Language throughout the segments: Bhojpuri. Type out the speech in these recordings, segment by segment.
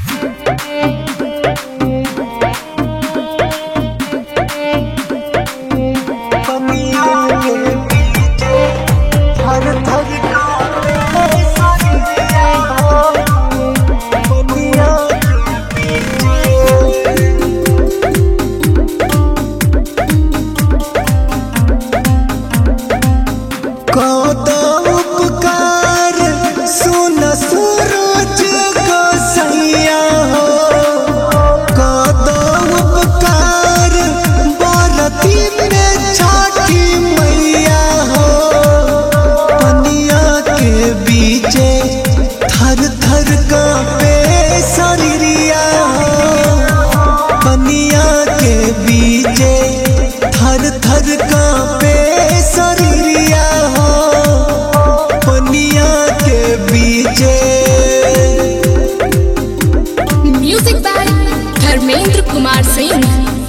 Music by Dharmendra Kumar Singh.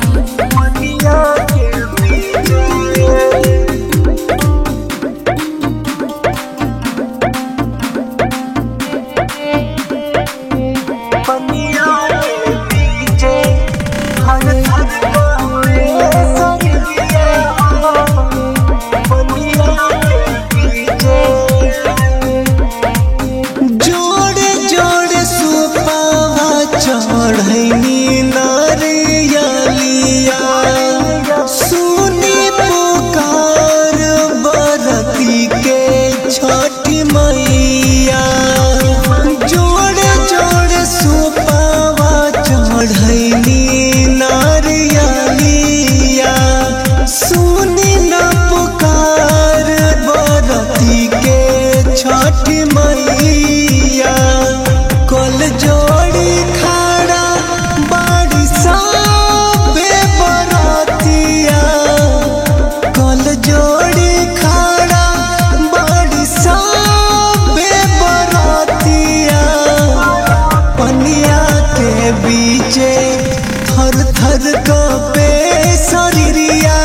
थर थर कांपे शरीरिया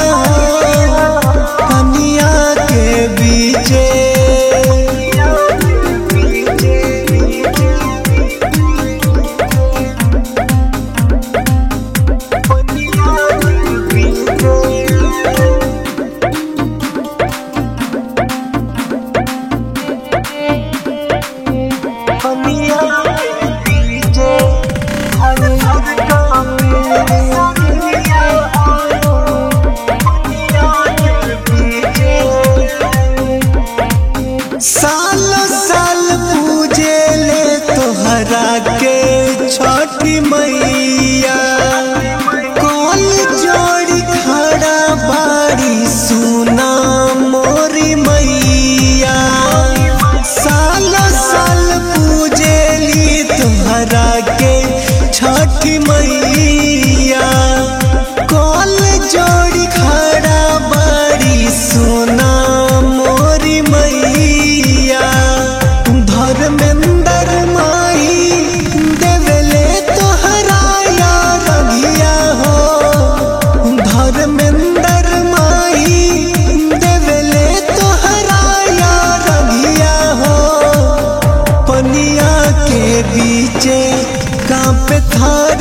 पनिया के बीचे। सालों साल पूजे ले तोहरा के छठी मैया, कौन जोड़ी खड़ा बाड़ी सुना मोरी मैया। सालों साल पूजे ली तोहरा के छठी मैया, कौन जोड़ी खड़ा बाड़ी सुना मोरी मैया। धर्मेंद्र माई देवले तोहरा यार रघिया हो। धर्मेंद्र माई देवले तोहरा यार रघिया हो। पनिया के बीचे कांपे था